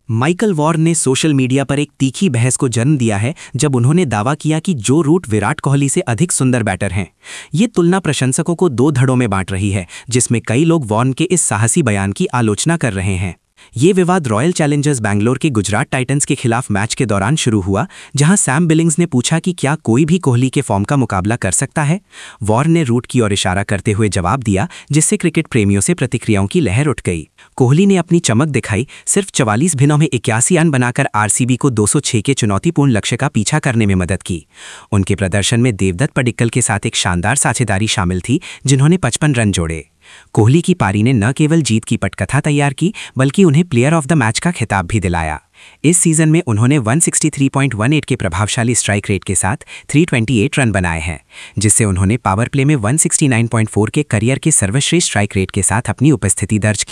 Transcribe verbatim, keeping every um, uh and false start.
Michael Vaughan ने social media पर एक तीखी बहस को जन्म दिया है जब उन्होंने दावा किया कि जो रूट विराट कोहली से अधिक सुंदर बैटर हैं। ये तुलना प्रशंसकों को दो धड़ों में बांट रही है, जिसमें कई लोग वॉर्न के इस साहसी बयान की आलोचना कर रहे हैं। ये विवाद रॉयल चैलेंजर्स बैंगलोर के गुजरात टाइटंस के खिलाफ मैच के दौरान शुरू हुआ, जहां सैम बिलिंग्स ने पूछा कि क्या कोई भी कोहली के फॉर्म का मुकाबला कर सकता है। वॉर्न ने रूट की ओर इशारा करते हुए जवाब दिया, जिससे क्रिकेट प्रेमियों से प्रतिक्रियाओं की लहर उठ गई। कोहली ने अपनी चमक दिखाई, सिर्फ चवालीस दिनों में इक्यासी रन बनाकर आरसीबी को दो सौ छह के चुनौतीपूर्ण लक्ष्य का पीछा करने में मदद की। उनके प्रदर्शन में देवदत्त पडिक्कल के साथ एक शानदार साझेदारी शामिल थी, जिन्होंने पचपन रन जोड़े। कोहली की पारी ने न केवल जीत की पटकथा तैयार की, बल्कि उन्हें प्लेयर ऑफ द मैच का खिताब भी दिलाया। इस सीजन में उन्होंने एक सौ तिरसठ पॉइंट एक आठ के प्रभावशाली स्ट्राइक रेट के साथ तीन सौ अट्ठाईस रन बनाए हैं, जिससे उन्होंने पावर प्ले में एक सौ उनहत्तर पॉइंट चार के करियर के सर्वश्रेष्ठ स्ट्राइक रेट के साथ अपनी उपस्थिति दर्ज की।